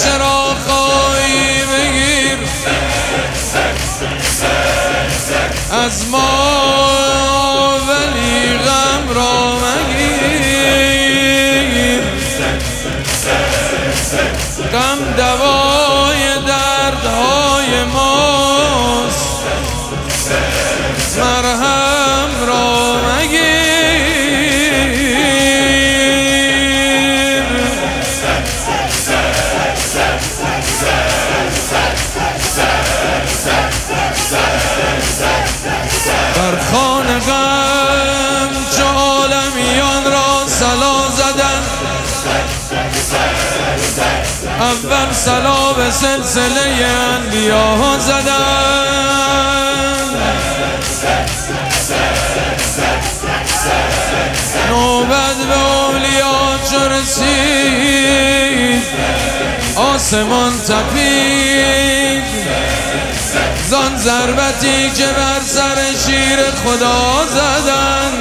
چرا خواهی بگیر از ما، ولی غم را مگیر. غم دوای دردهای ماست، مرهم را مگیر. بر خوان غم چو عالمیان را صلا زدن، اول صلا به سلسله انبیا زدن. نوبت به اولیا چو رسید آسمان تپید، زان ضربتی که بر سر شیر خدا زدن.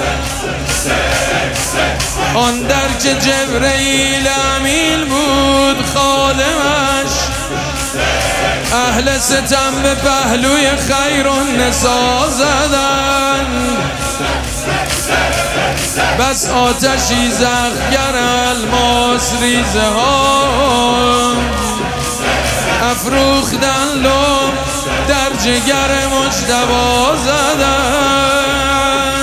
آن در که جبرئیل امین بود خادمش، اهل ستم به پهلوی خیرالنسا زدن. بس آتشی زخگر الماس ریزه ها افروختن، لب در جگر مجتبی زدن.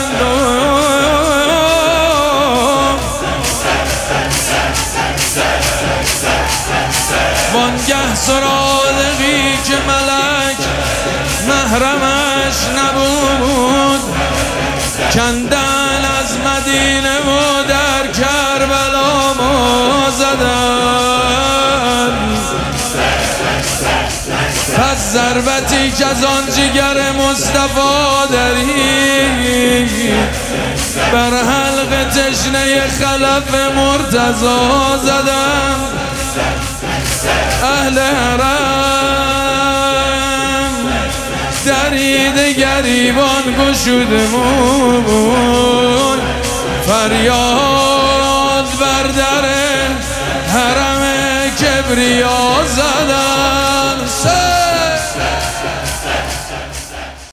وانگه سرادقی که ملک محرمش نبود، کندن از مدینه و در کربلا ما زدن. پس ضربتی که از آن جگر مصطفی درید، بر حلق تشنه خلف مرتضی زدن. اهل حرم درید گریبان گشودمون، فریاد بر در حرم کبریا زدن.